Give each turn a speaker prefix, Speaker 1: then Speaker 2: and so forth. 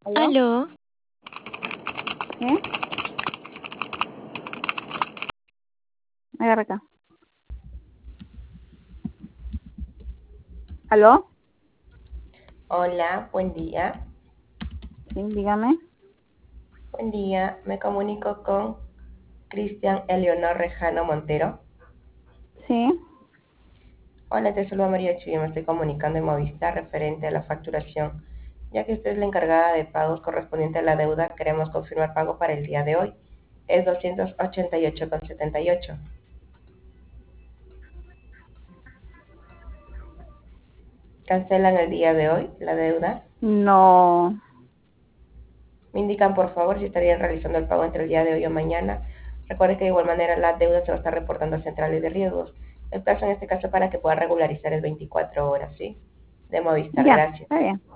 Speaker 1: ¿Aló?
Speaker 2: Aló,
Speaker 1: ¿Sí? Agarra acá. ¿Aló?
Speaker 2: hola, buen día.
Speaker 1: Sí, dígame.
Speaker 2: Buen día, me comunico con Cristian Eleonor Rejano Montero.
Speaker 1: Sí.
Speaker 2: Hola, te saludo María Chuy, me estoy comunicando en Movistar referente a la facturación. Ya que usted es la encargada de pagos correspondiente a la deuda, queremos confirmar pago para el día de hoy. Es 288,78. ¿Cancelan el día de hoy la deuda?
Speaker 1: No.
Speaker 2: Me indican por favor si estarían realizando el pago entre el día de hoy o mañana. Recuerde que de igual manera la deuda se va a estar reportando a centrales de riesgos. El plazo en este caso para que pueda regularizar es 24 horas, ¿sí? De Movistar,
Speaker 1: Ya,
Speaker 2: gracias.
Speaker 1: está bien.